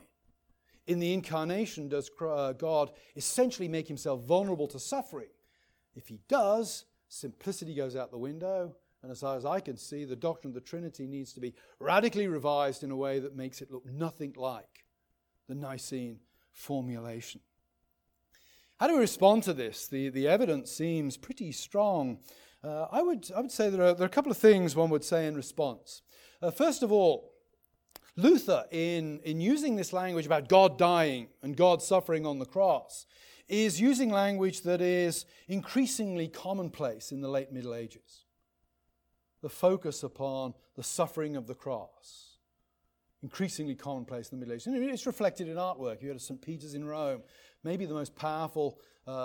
In the incarnation, does God essentially make himself vulnerable to suffering? If he does, simplicity goes out the window, and as far as I can see, the doctrine of the Trinity needs to be radically revised in a way that makes it look nothing like the Nicene formulation. How do we respond to this? The evidence seems pretty strong. I would say there are a couple of things one would say in response. First of all, Luther, in using this language about God dying and God suffering on the cross, is using language that is increasingly commonplace in the late Middle Ages. The focus upon the suffering of the cross, increasingly commonplace in the Middle Ages. And it's reflected in artwork. You go to St. Peter's in Rome, maybe the most powerful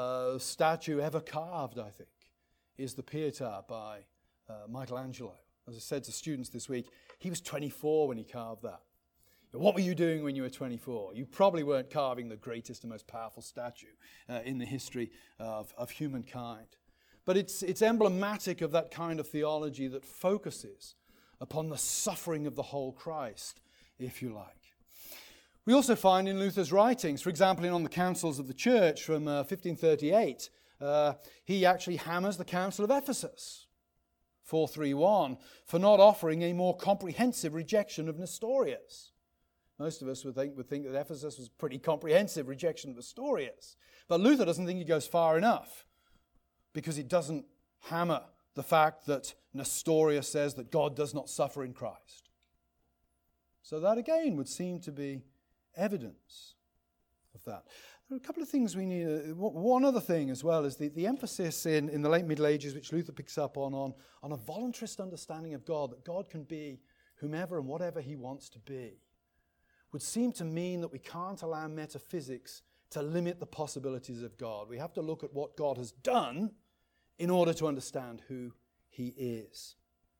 statue ever carved, I think, is the Pietà by Michelangelo. As I said to students this week, he was 24 when he carved that. What were you doing when you were 24? You probably weren't carving the greatest and most powerful statue in the history of humankind. But it's emblematic of that kind of theology that focuses upon the suffering of the whole Christ, if you like. We also find in Luther's writings, for example, On the Councils of the Church from 1538, he actually hammers the Council of Ephesus, 431, for not offering a more comprehensive rejection of Nestorius. Most of us would think that Ephesus was a pretty comprehensive rejection of Nestorius. But Luther doesn't think he goes far enough, because it doesn't hammer the fact that Nestorius says that God does not suffer in Christ. So that again would seem to be evidence of that. There are a couple of things we need. One other thing as well is the emphasis in the late Middle Ages, which Luther picks up on a voluntarist understanding of God, that God can be whomever and whatever he wants to be, would seem to mean that we can't allow metaphysics to limit the possibilities of God. We have to look at what God has done in order to understand who he is.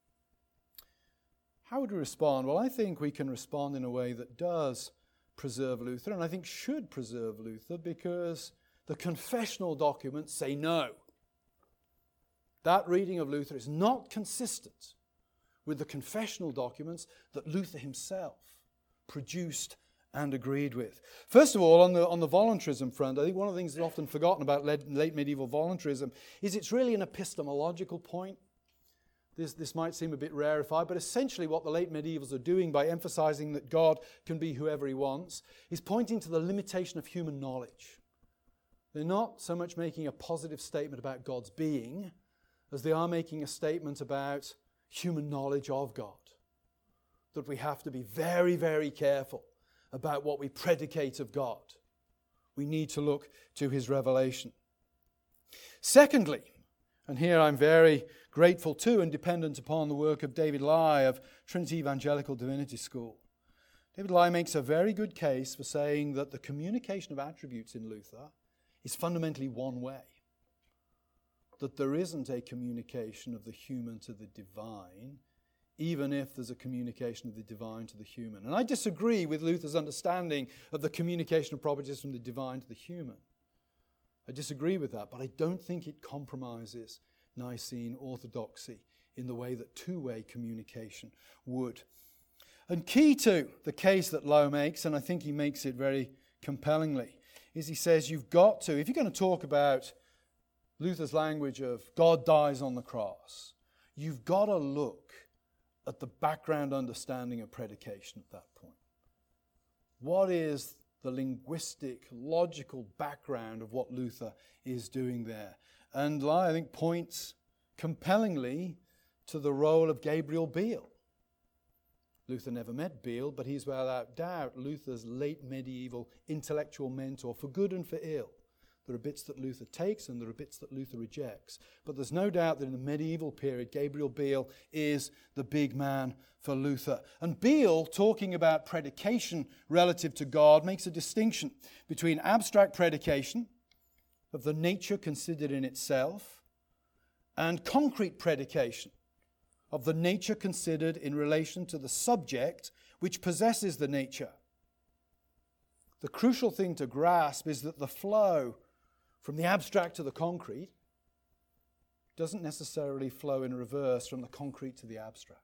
How would we respond? Well, I think we can respond in a way that does preserve Luther, and I think should preserve Luther, because the confessional documents say no. That reading of Luther is not consistent with the confessional documents that Luther himself produced and agreed with. First of all, on the voluntarism front, I think one of the things that's often forgotten about late medieval voluntarism is it's really an epistemological point. This might seem a bit rarefied, but essentially what the late medievals are doing by emphasizing that God can be whoever he wants is pointing to the limitation of human knowledge. They're not so much making a positive statement about God's being as they are making a statement about human knowledge of God. That we have to be very, very careful about what we predicate of God. We need to look to his revelation. Secondly, and here I'm very grateful to and dependent upon the work of David Lye of Trinity Evangelical Divinity School. David Lye makes a very good case for saying that the communication of attributes in Luther is fundamentally one way. That there isn't a communication of the human to the divine, even if there's a communication of the divine to the human. And I disagree with Luther's understanding of the communication of properties from the divine to the human. I disagree with that, but I don't think it compromises Nicene orthodoxy in the way that two-way communication would. And key to the case that Lowe makes, and I think he makes it very compellingly, is he says you've got to, if you're going to talk about Luther's language of God dies on the cross, you've got to look at the background understanding of predication at that point. What is the linguistic, logical background of what Luther is doing there? And I think points compellingly to the role of Gabriel Biel. Luther never met Biel, but he's without doubt Luther's late medieval intellectual mentor for good and for ill. There are bits that Luther takes and there are bits that Luther rejects. But there's no doubt that in the medieval period, Gabriel Biel is the big man for Luther. And Biel, talking about predication relative to God, makes a distinction between abstract predication of the nature considered in itself and concrete predication of the nature considered in relation to the subject which possesses the nature. The crucial thing to grasp is that the flow from the abstract to the concrete doesn't necessarily flow in reverse from the concrete to the abstract.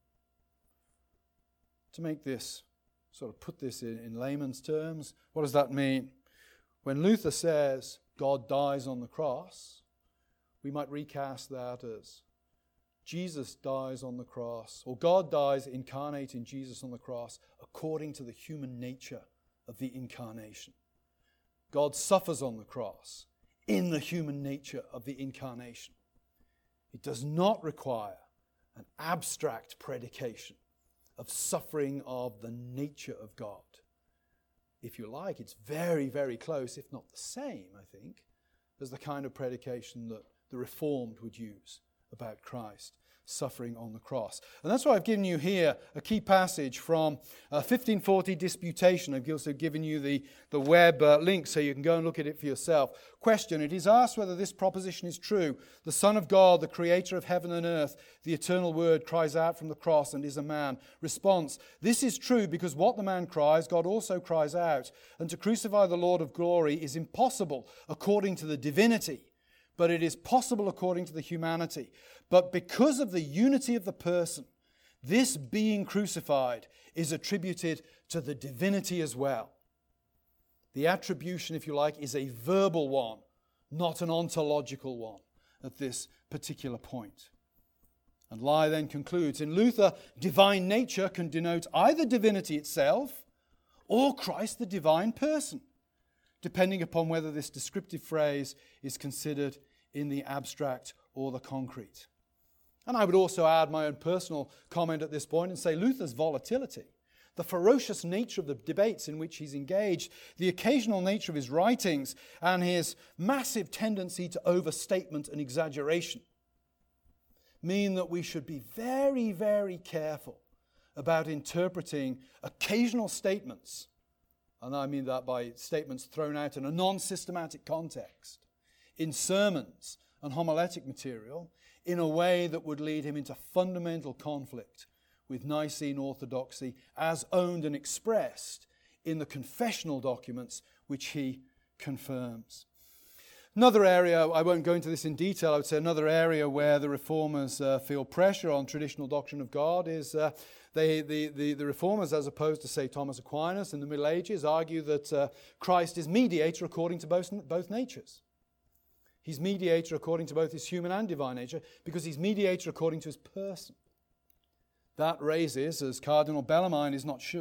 To make this, sort of put this in layman's terms, what does that mean? When Luther says God dies on the cross, we might recast that as Jesus dies on the cross, or God dies incarnate in Jesus on the cross according to the human nature of the incarnation. God suffers on the cross in the human nature of the incarnation. It does not require an abstract predication of suffering of the nature of God. If you like, it's very, very close, if not the same, I think, as the kind of predication that the Reformed would use about Christ suffering on the cross. And that's why I've given you here a key passage from 1540 Disputation. I've also given you the web link so you can go and look at it for yourself. Question: it is asked whether this proposition is true. The Son of God, the creator of heaven and earth, the eternal Word, cries out from the cross and is a man. Response: this is true because what the man cries, God also cries out. And to crucify the Lord of glory is impossible according to the divinity, but it is possible according to the humanity. But because of the unity of the person, this being crucified is attributed to the divinity as well. The attribution, if you like, is a verbal one, not an ontological one at this particular point. And Lye then concludes, in Luther, divine nature can denote either divinity itself or Christ the divine person, depending upon whether this descriptive phrase is considered in the abstract or the concrete. And I would also add my own personal comment at this point and say Luther's volatility, the ferocious nature of the debates in which he's engaged, the occasional nature of his writings, and his massive tendency to overstatement and exaggeration mean that we should be very, very careful about interpreting occasional statements, and I mean that by statements thrown out in a non-systematic context, in sermons and homiletic material, in a way that would lead him into fundamental conflict with Nicene orthodoxy as owned and expressed in the confessional documents which he confirms. Another area, I won't go into this in detail, I would say another area where the Reformers feel pressure on traditional doctrine of God is the Reformers, as opposed to, say, Thomas Aquinas in the Middle Ages, argue that Christ is mediator according to both natures. He's mediator according to both his human and divine nature because he's mediator according to his person. That raises, as Cardinal Bellarmine is not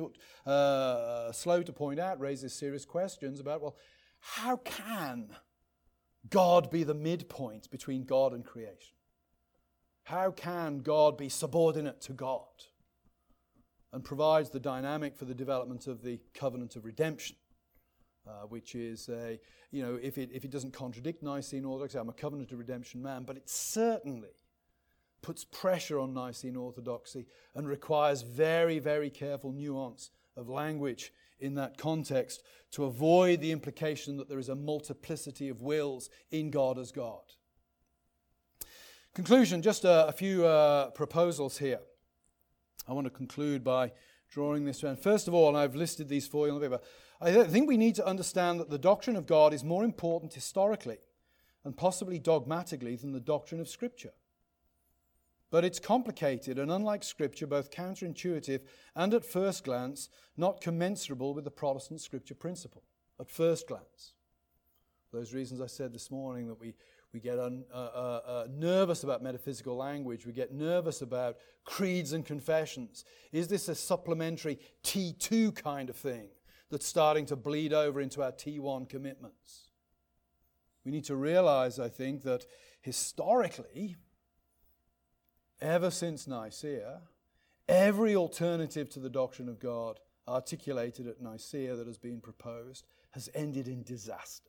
slow to point out, raises serious questions about, well, how can God be the midpoint between God and creation? How can God be subordinate to God and provides the dynamic for the development of the covenant of redemption which is if it doesn't contradict Nicene Orthodoxy, I'm a covenant of redemption man, but it certainly puts pressure on Nicene Orthodoxy and requires very, very careful nuance of language in that context to avoid the implication that there is a multiplicity of wills in God as God. Conclusion, just a few proposals here. I want to conclude by drawing this around. First of all, and I've listed these for you on the paper, I think we need to understand that the doctrine of God is more important historically and possibly dogmatically than the doctrine of Scripture. But it's complicated and, unlike Scripture, both counterintuitive and, at first glance, not commensurable with the Protestant Scripture principle, at first glance. For those reasons I said this morning, that we get nervous about metaphysical language. We get nervous about creeds and confessions. Is this a supplementary T2 kind of thing that's starting to bleed over into our T1 commitments? We need to realize, I think, that historically, ever since Nicaea, every alternative to the doctrine of God articulated at Nicaea that has been proposed has ended in disaster.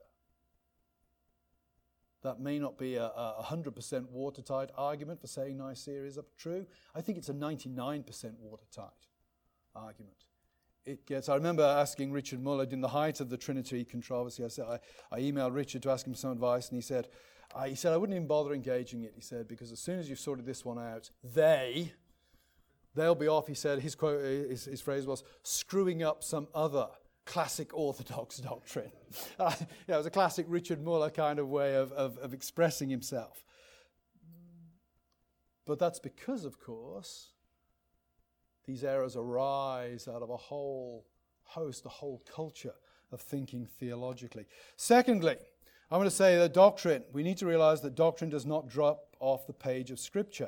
That may not be a 100% watertight argument for saying Nicaea is true. I think it's a 99% watertight argument. I remember asking Richard Muller in the height of the Trinity controversy. I emailed Richard to ask him some advice, and he said I wouldn't even bother engaging it. He said, because as soon as you've sorted this one out, they'll be off. He said his phrase was screwing up some other classic Orthodox doctrine. It was a classic Richard Muller kind of way of expressing himself. But that's because, of course, these errors arise out of a whole host, a whole culture of thinking theologically. Secondly, I want to say that doctrine, we need to realize that doctrine does not drop off the page of Scripture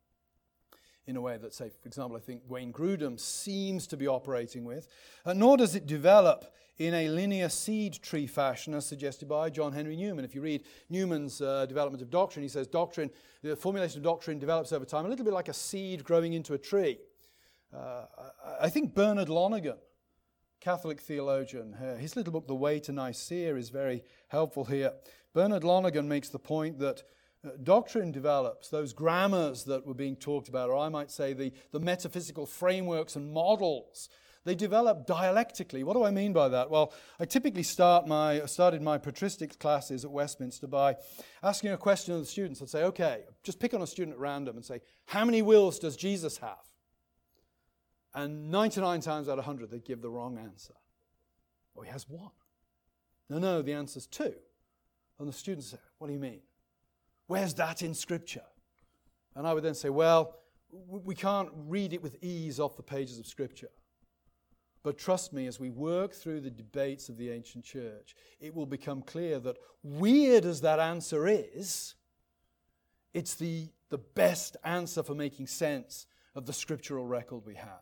in a way that, say, for example, I think Wayne Grudem seems to be operating with, nor does it develop in a linear seed tree fashion as suggested by John Henry Newman. If you read Newman's development of doctrine, he says the formulation of doctrine develops over time, a little bit like a seed growing into a tree. I think Bernard Lonergan, Catholic theologian, his little book, The Way to Nicaea, is very helpful here. Bernard Lonergan makes the point that doctrine develops, those grammars that were being talked about, or I might say the metaphysical frameworks and models, they develop dialectically. What do I mean by that? Well, I typically started my patristics classes at Westminster by asking a question of the students. I'd say, okay, just pick on a student at random and say, how many wills does Jesus have? And 99 times out of 100, they'd give the wrong answer. Oh, he has one. No, the answer's two. And the students say, what do you mean? Where's that in Scripture? And I would then say, well, we can't read it with ease off the pages of Scripture. But trust me, as we work through the debates of the ancient church, it will become clear that, weird as that answer is, it's the best answer for making sense of the scriptural record we have.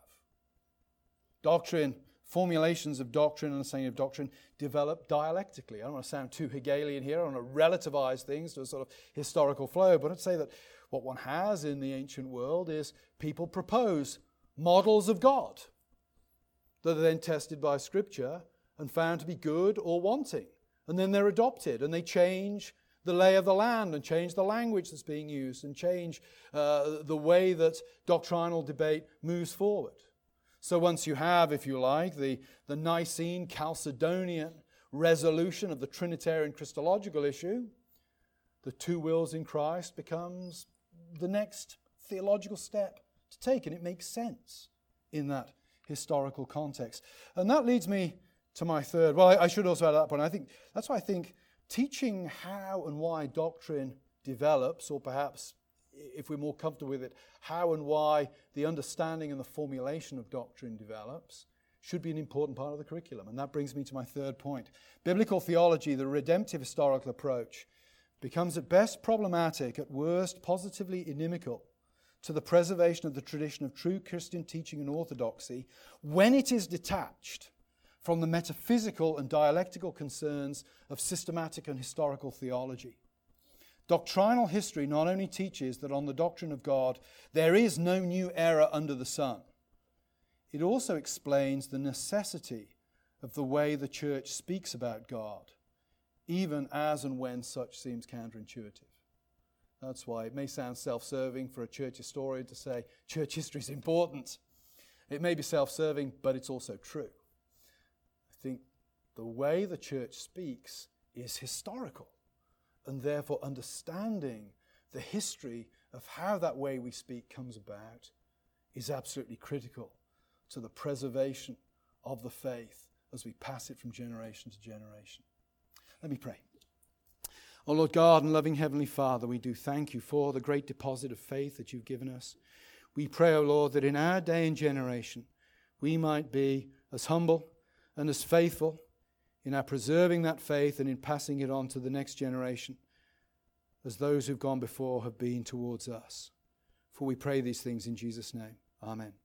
Doctrine, formulations of doctrine and understanding of doctrine develop dialectically. I don't want to sound too Hegelian here. I don't want to relativize things to a sort of historical flow, but I'd say that what one has in the ancient world is people propose models of God that are then tested by Scripture and found to be good or wanting. And then they're adopted and they change the lay of the land and change the language that's being used and change the way that doctrinal debate moves forward. So once you have, if you like, the Nicene Chalcedonian resolution of the Trinitarian Christological issue, the two wills in Christ becomes the next theological step to take, and it makes sense in that historical context. And that leads me to my third. Well, I should also add at that point, that's why I think teaching how and why doctrine develops, or perhaps, if we're more comfortable with it, how and why the understanding and the formulation of doctrine develops, should be an important part of the curriculum. And that brings me to my third point. Biblical theology, the redemptive historical approach, becomes at best problematic, at worst positively inimical to the preservation of the tradition of true Christian teaching and orthodoxy when it is detached from the metaphysical and dialectical concerns of systematic and historical theology. Doctrinal history not only teaches that on the doctrine of God there is no new error under the sun, it also explains the necessity of the way the church speaks about God, even as and when such seems counterintuitive. That's why it may sound self-serving for a church historian to say church history is important. It may be self-serving, but it's also true. I think the way the church speaks is historical, and therefore understanding the history of how that way we speak comes about is absolutely critical to the preservation of the faith as we pass it from generation to generation. Let me pray. Oh Lord God and loving Heavenly Father, we do thank you for the great deposit of faith that you've given us. We pray, O Lord, that in our day and generation we might be as humble and as faithful in our preserving that faith and in passing it on to the next generation as those who've gone before have been towards us. For we pray these things in Jesus' name. Amen.